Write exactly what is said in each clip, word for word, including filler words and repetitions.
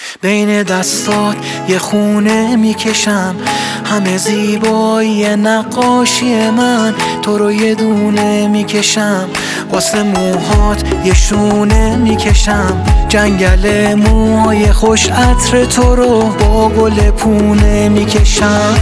بین دستات یه خونه میکشم، همه زیبایی نقاشی من تو رو یه دونه میکشم. واسه موهات یه شونه میکشم، جنگل موهای خوش عطر تو رو با گل پونه میکشم.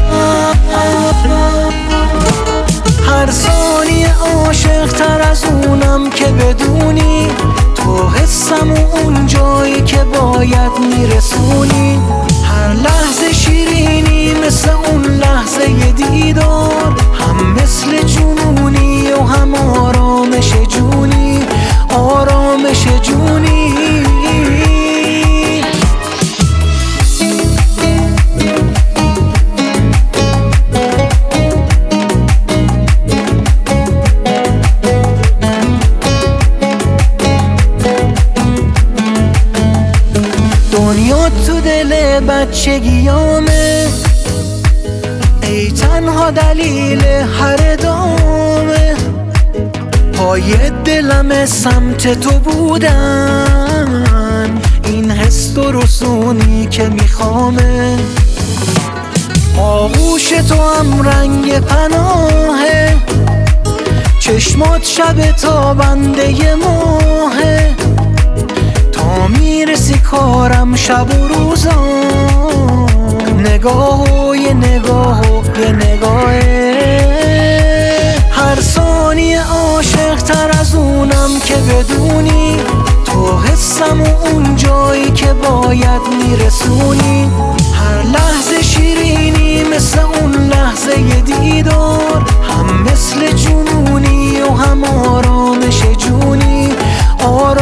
هر ثانیه عاشق تر از اونم که بدونی، تو حسم و اون جایی که باید میرسونی. هر لحظه شیرینی مثل اون لحظه ی دیدار، هم مثل جنونی و هم آرامش جونی، آرامش جونی. دنیا تو دل بچگیامه، ای تنها دلیل هر ادامه. پای دلم سمت تو بودن، این حس و رسونی که میخوامه. آغوش تو هم رنگ پناهه، چشمات شب تابنده ماهه. تا میرسی کارم شب و روزان، نگاه و یه نگاه و یه نگاهه. هر ثانیه عاشق تر از اونم که بدونی، تو حسم و اون جایی که باید میرسونی. هر لحظه شیرینی مثل اون لحظه ی دیدار، هم مثل جنونی و هم آرامش جونی، آرامش